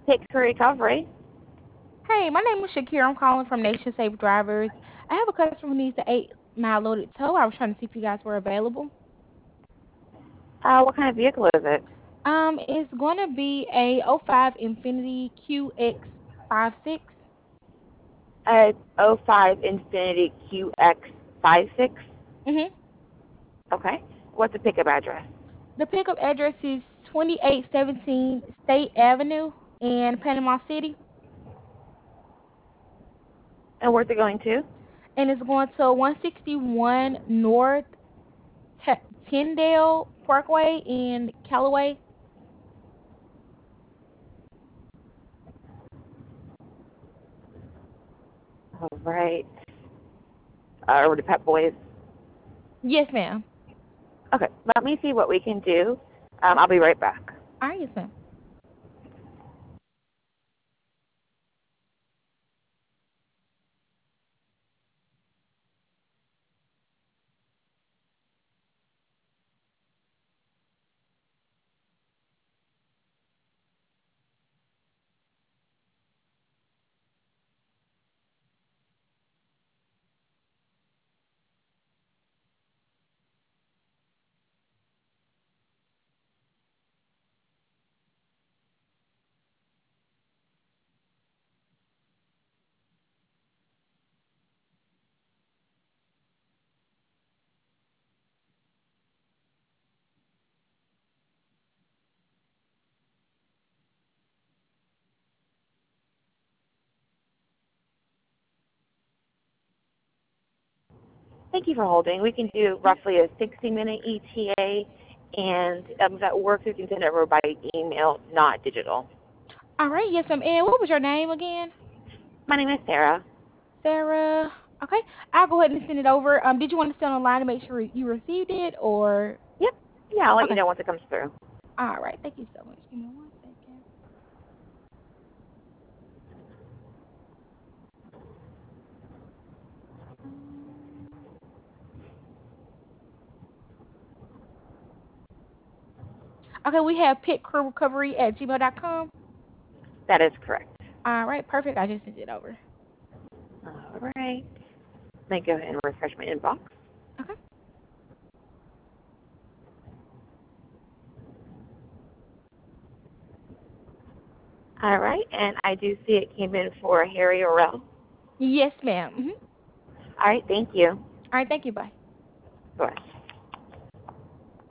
Pick for Recovery. Hey, my name is Shakira. I'm calling from Nation Safe Drivers. I have a customer who needs the 8-mile loaded tow. I was trying to see if you guys were available. What kind of vehicle is it? It's going to be a '05 Infinity QX56. '05 Infinity QX56. Mhm. Okay. What's the pickup address? The pickup address is 2817 State Avenue in Panama City, And where's it going to? and it's going to 161 North Tyndale Parkway in Callaway. All right. Over to Pep Boys. Yes, ma'am. Okay. Let me see what we can do. I'll be right back. All right, yes, ma'am. Thank you for holding. We can do roughly a 60-minute ETA, and if that works, we can send it over by email, not digital. All right, yes, ma'am. And what was your name again? My name is Sarah. Sarah. Okay, I'll go ahead and send it over. Did you want to stay on the line to make sure you received it, or? Yep. Yeah, I'll let you Okay. know once it comes through. All right. Thank you so much. Give me 1 second. Um, okay, we have pitcrewrecovery@gmail.com. That is correct. All right, perfect. I just sent it over. All right. Let me go ahead and refresh my inbox. Okay. All right, and I do see it came in for Harry Orell. Yes, ma'am. All right, thank you. All right. Thank you. Bye. Bye.